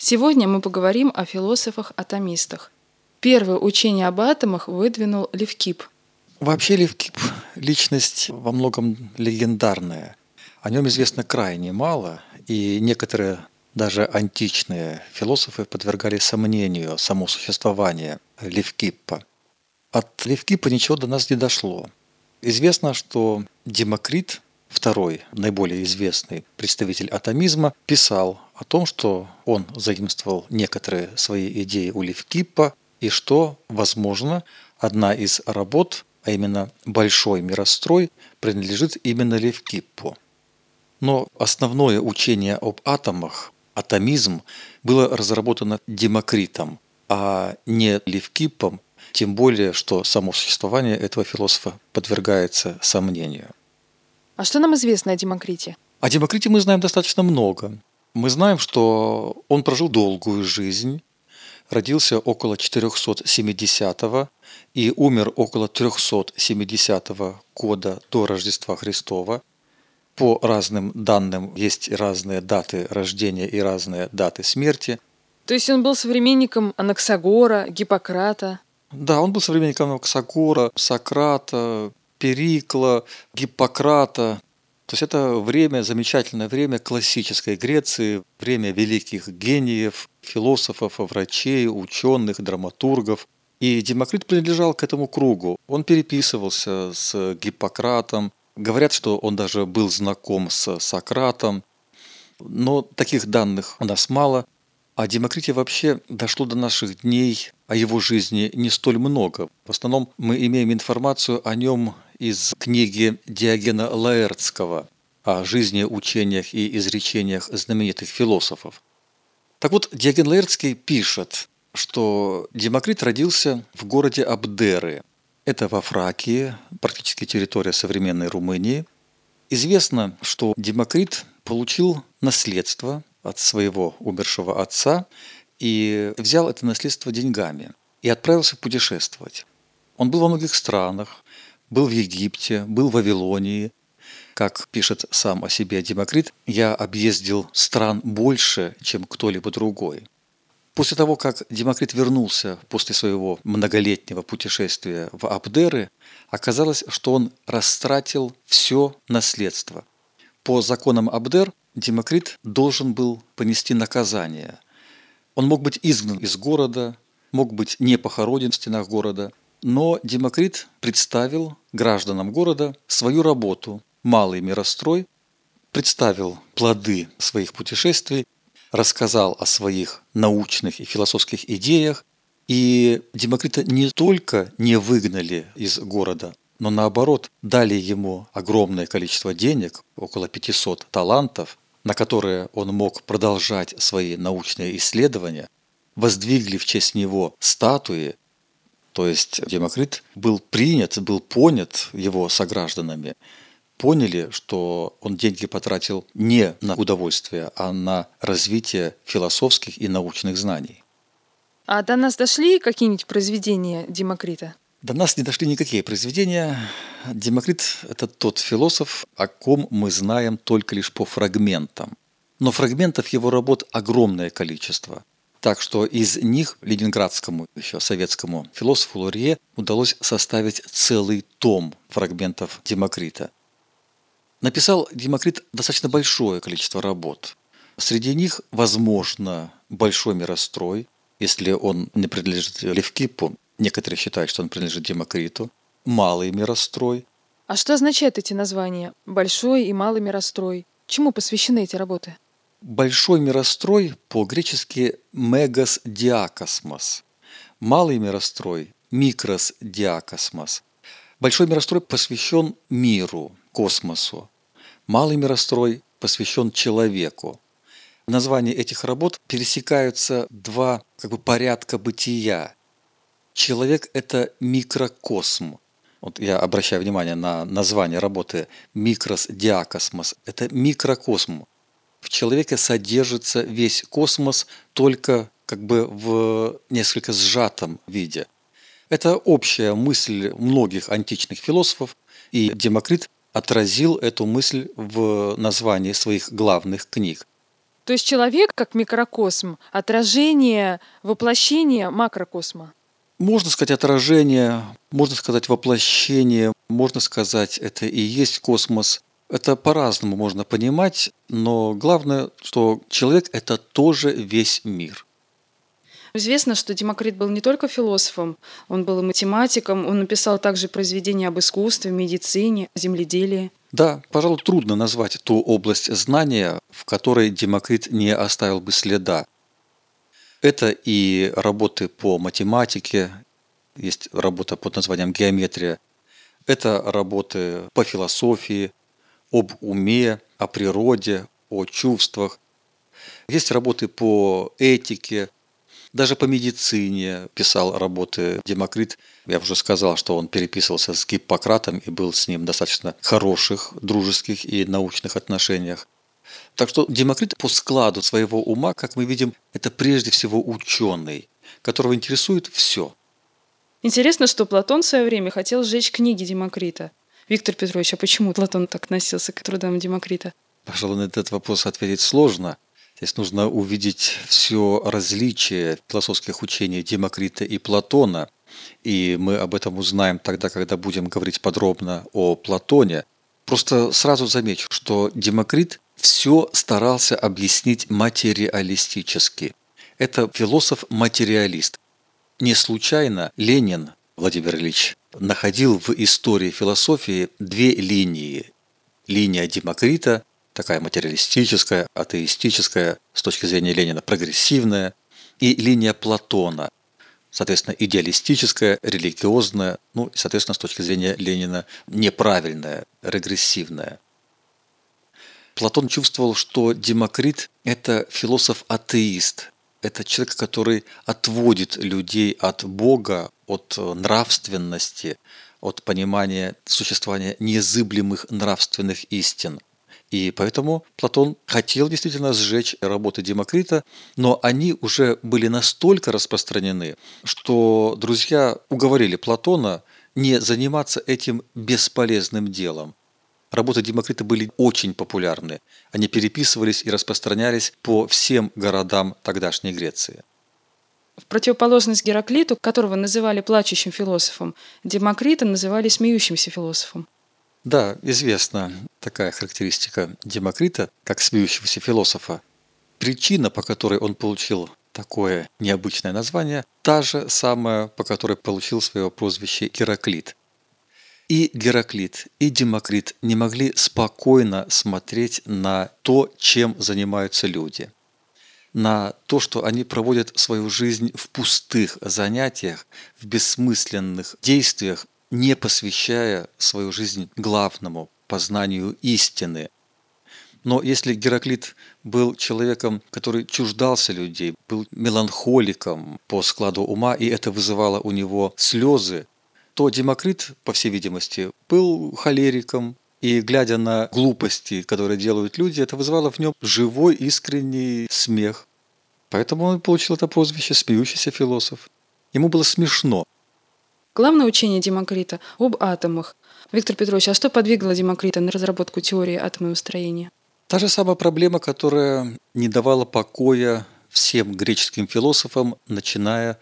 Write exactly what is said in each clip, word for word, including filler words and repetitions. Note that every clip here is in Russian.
Сегодня мы поговорим о философах-атомистах. Первое учение об атомах выдвинул Левкип. Вообще Левкип – личность во многом легендарная. О нем известно крайне мало, и некоторые даже античные философы подвергали сомнению само существование Левкиппа. От Левкиппа ничего до нас не дошло. Известно, что Демокрит, второй наиболее известный представитель атомизма, писал о том, что он заимствовал некоторые свои идеи у Левкиппа, и что, возможно, одна из работ, а именно «Большой мирострой», принадлежит именно Левкиппу. Но основное учение об атомах, атомизм, было разработано Демокритом, а не Левкиппом, тем более, что само существование этого философа подвергается сомнению. А что нам известно о Демокрите? О Демокрите мы знаем достаточно много. Мы знаем, что он прожил долгую жизнь, родился около четырехсот семидесятого и умер около трехсот семидесятого года до Рождества Христова. По разным данным есть разные даты рождения и разные даты смерти. То есть он был современником Анаксагора, Гиппократа? Да, он был современником Анаксагора, Сократа, Перикла, Гиппократа. То есть это время, замечательное время классической Греции, время великих гениев, философов, врачей, ученых, драматургов. И Демокрит принадлежал к этому кругу. Он переписывался с Гиппократом. Говорят, что он даже был знаком с Сократом. Но таких данных у нас мало. О Демокрите вообще дошло до наших дней, о его жизни не столь много. В основном мы имеем информацию о нем из книги Диогена Лаэртского о жизни, учениях и изречениях знаменитых философов. Так вот, Диоген Лаэртский пишет, что Демокрит родился в городе Абдеры. Это во Фракии, практически территория современной Румынии. Известно, что Демокрит получил наследство от своего умершего отца и взял это наследство деньгами и отправился путешествовать. Он был во многих странах, был в Египте, был в Вавилонии. Как пишет сам о себе Демокрит, «Я объездил стран больше, чем кто-либо другой». После того, как Демокрит вернулся после своего многолетнего путешествия в Абдеры, оказалось, что он растратил все наследство. По законам Абдер Демокрит должен был понести наказание. Он мог быть изгнан из города, мог быть не похоронен в стенах города, но Демокрит представил гражданам города свою работу «Малый мирострой», представил плоды своих путешествий, рассказал о своих научных и философских идеях, и Демокрита не только не выгнали из города, но наоборот дали ему огромное количество денег, около пятисот талантов, на которые он мог продолжать свои научные исследования, воздвигли в честь него статуи. То есть Демокрит был принят, был понят его согражданами, поняли, что он деньги потратил не на удовольствие, а на развитие философских и научных знаний. А до нас дошли какие-нибудь произведения Демокрита? До нас не дошли никакие произведения. Демокрит – это тот философ, о ком мы знаем только лишь по фрагментам. Но фрагментов его работ огромное количество. Так что из них ленинградскому, еще советскому философу Лурье удалось составить целый том фрагментов Демокрита. Написал Демокрит достаточно большое количество работ. Среди них, возможно, «Большой мирострой», если он не принадлежит Левкиппу. Некоторые считают, что он принадлежит Демокриту. «Малый мирострой». А что означают эти названия? Большой и малый мирострой. Чему посвящены эти работы? Большой мирострой по-гречески «мегас диакосмос». Малый мирострой «микрос диакосмос». Большой мирострой посвящен миру, космосу. Малый мирострой посвящен человеку. В названии этих работ пересекаются два как бы, порядка бытия. Человек – это микрокосм. Вот я обращаю внимание на название работы «Микрос диакосмос». Это микрокосм. В человеке содержится весь космос только как бы в несколько сжатом виде. Это общая мысль многих античных философов, и Демокрит отразил эту мысль в названии своих главных книг. То есть человек как микрокосм, отражение, воплощение макрокосма. Можно сказать отражение, можно сказать воплощение, можно сказать это и есть космос. Это по-разному можно понимать, но главное, что человек – это тоже весь мир. Известно, что Демокрит был не только философом, он был и математиком, он написал также произведения об искусстве, медицине, земледелии. Да, пожалуй, трудно назвать ту область знания, в которой Демокрит не оставил бы следа. Это и работы по математике, есть работа под названием «Геометрия», это работы по философии, об уме, о природе, о чувствах. Есть работы по этике, даже по медицине писал работы Демокрит. Я уже сказал, что он переписывался с Гиппократом и был с ним в достаточно хороших, дружеских и научных отношениях. Так что Демокрит по складу своего ума, как мы видим, это прежде всего ученый, которого интересует все. Интересно, что Платон в свое время хотел сжечь книги Демокрита. Виктор Петрович, а почему Платон так относился к трудам Демокрита? Пожалуй, на этот вопрос ответить сложно. Здесь нужно увидеть все различие философских учений Демокрита и Платона. И мы об этом узнаем тогда, когда будем говорить подробно о Платоне. Просто сразу замечу, что Демокрит все старался объяснить материалистически. Это философ-материалист. Не случайно Ленин, Владимир Ильич, находил в истории философии две линии. Линия Демокрита, такая материалистическая, атеистическая, с точки зрения Ленина прогрессивная, и линия Платона, соответственно, идеалистическая, религиозная, ну и, соответственно, с точки зрения Ленина неправильная, регрессивная. Платон чувствовал, что Демокрит – это философ-атеист, это человек, который отводит людей от Бога, от нравственности, от понимания существования незыблемых нравственных истин. И поэтому Платон хотел действительно сжечь работы Демокрита, но они уже были настолько распространены, что друзья уговорили Платона не заниматься этим бесполезным делом. Работы Демокрита были очень популярны. Они переписывались и распространялись по всем городам тогдашней Греции. В противоположность Гераклиту, которого называли плачущим философом, Демокрита называли смеющимся философом. Да, известна такая характеристика Демокрита, как смеющегося философа. Причина, по которой он получил такое необычное название, та же самая, по которой получил свое прозвище Гераклит. И Гераклит, и Демокрит не могли спокойно смотреть на то, чем занимаются люди. На то, что они проводят свою жизнь в пустых занятиях, в бессмысленных действиях, не посвящая свою жизнь главному познанию истины. Но если Гераклит был человеком, который чуждался людей, был меланхоликом по складу ума, и это вызывало у него слезы, то Демокрит, по всей видимости, был холериком, и, глядя на глупости, которые делают люди, это вызывало в нем живой, искренний смех. Поэтому он получил это прозвище «смеющийся философ». Ему было смешно. Главное учение Демокрита об атомах. Виктор Петрович, а что подвигло Демокрита на разработку теории атомного строения? Та же самая проблема, которая не давала покоя всем греческим философам, начиная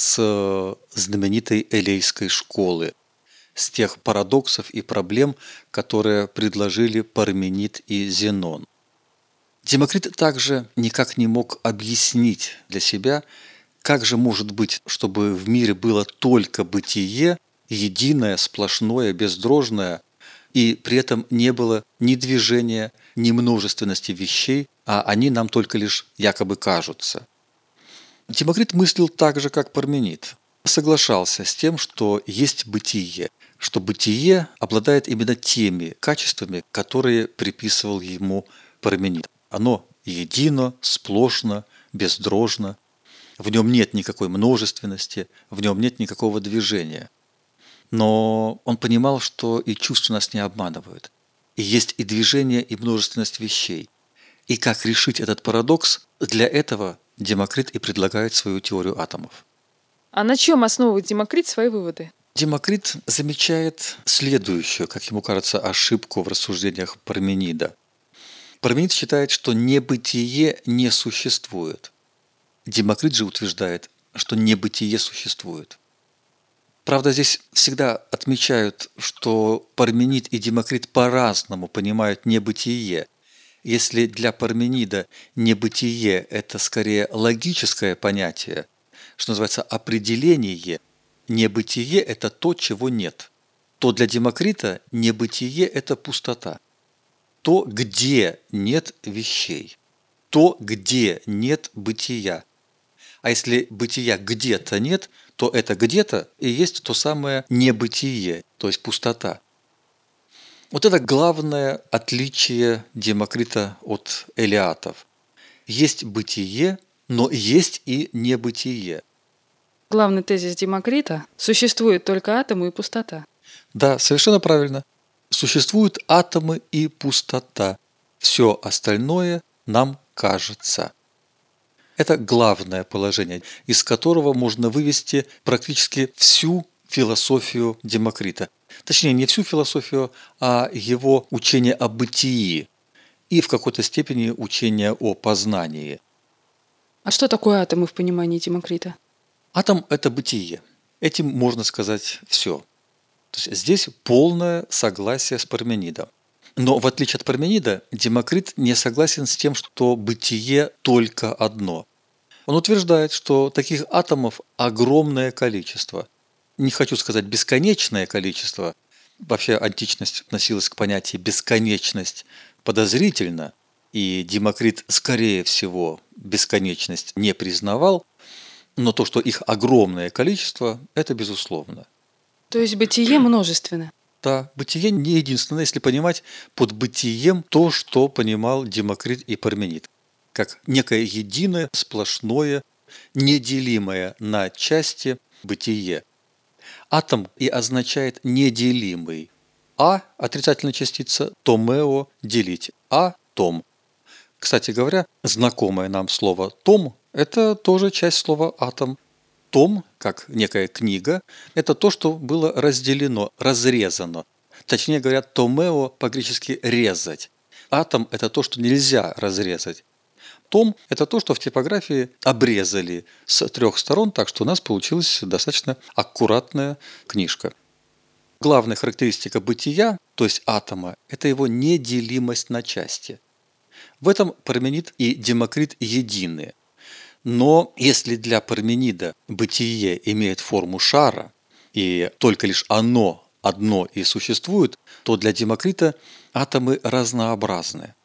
с знаменитой Элейской школы, с тех парадоксов и проблем, которые предложили Парменид и Зенон. Демокрит также никак не мог объяснить для себя, как же может быть, чтобы в мире было только бытие, единое, сплошное, бездрожное, и при этом не было ни движения, ни множественности вещей, а они нам только лишь якобы кажутся. Демокрит мыслил так же, как Парменид. Соглашался с тем, что есть бытие, что бытие обладает именно теми качествами, которые приписывал ему Парменид. Оно едино, сплошно, бездрожно, в нем нет никакой множественности, в нем нет никакого движения. Но он понимал, что и чувства нас не обманывают. И есть и движение, и множественность вещей. И как решить этот парадокс, для этого Демокрит и предлагает свою теорию атомов. А на чем основывает Демокрит свои выводы? Демокрит замечает следующую, как ему кажется, ошибку в рассуждениях Парменида. Парменид считает, что небытие не существует. Демокрит же утверждает, что небытие существует. Правда, здесь всегда отмечают, что Парменид и Демокрит по-разному понимают небытие. Если для Парменида небытие – это скорее логическое понятие, что называется определение, небытие – это то, чего нет, то для Демокрита небытие – это пустота. То, где нет вещей, то, где нет бытия. А если бытия где-то нет, то это где-то и есть то самое небытие, то есть пустота. Вот это главное отличие Демокрита от элеатов. Есть бытие, но есть и небытие. Главный тезис Демокрита – существует только атомы и пустота. Да, совершенно правильно. Существуют атомы и пустота. Все остальное нам кажется. Это главное положение, из которого можно вывести практически всю философию Демокрита. Точнее, не всю философию, а его учение о бытии и в какой-то степени учение о познании. А что такое атомы в понимании Демокрита? Атом – это бытие. Этим можно сказать все. То есть здесь полное согласие с Парменидом. Но в отличие от Парменида, Демокрит не согласен с тем, что бытие только одно. Он утверждает, что таких атомов огромное количество. Не хочу сказать бесконечное количество. Вообще античность относилась к понятию бесконечность подозрительно, и Демокрит, скорее всего, бесконечность не признавал, но то, что их огромное количество, это безусловно. То есть бытие множественно. Да, бытие не единственное, если понимать под бытием то, что понимал Демокрит и Парменид, как некое единое, сплошное, неделимое на части бытие. Атом и означает неделимый. А – отрицательная частица, томео – делить, а – том. Кстати говоря, знакомое нам слово «том» – это тоже часть слова «атом». Том, как некая книга, это то, что было разделено, разрезано. Точнее говоря, томео по-гречески «резать». Атом – это то, что нельзя разрезать. Том – это то, что в типографии обрезали с трех сторон, так что у нас получилась достаточно аккуратная книжка. Главная характеристика бытия, то есть атома, это его неделимость на части. В этом Парменид и Демокрит едины. Но если для Парменида бытие имеет форму шара, и только лишь оно одно и существует, то для Демокрита атомы разнообразны.